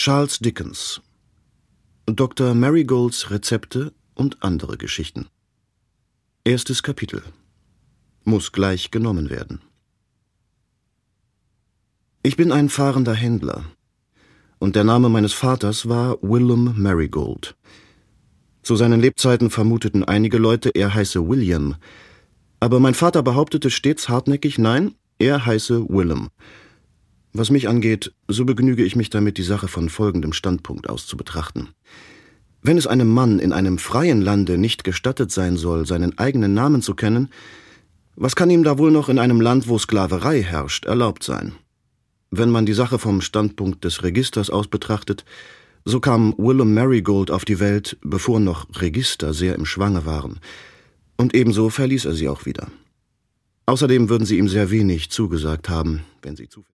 Charles Dickens. Dr. Marigolds Rezepte und andere Geschichten. Erstes Kapitel. Muss gleich genommen werden. Ich bin ein fahrender Händler, und der Name meines Vaters war Willem Marigold. Zu seinen Lebzeiten vermuteten einige Leute, er heiße William, aber mein Vater behauptete stets hartnäckig, nein, er heiße Willem. Was mich angeht, so begnüge ich mich damit, die Sache von folgendem Standpunkt aus zu betrachten. Wenn es einem Mann in einem freien Lande nicht gestattet sein soll, seinen eigenen Namen zu kennen, was kann ihm da wohl noch in einem Land, wo Sklaverei herrscht, erlaubt sein? Wenn man die Sache vom Standpunkt des Registers aus betrachtet, so kam Willem Marigold auf die Welt, bevor noch Register sehr im Schwange waren, und ebenso verließ er sie auch wieder. Außerdem würden sie ihm sehr wenig zugesagt haben, wenn sie zufällig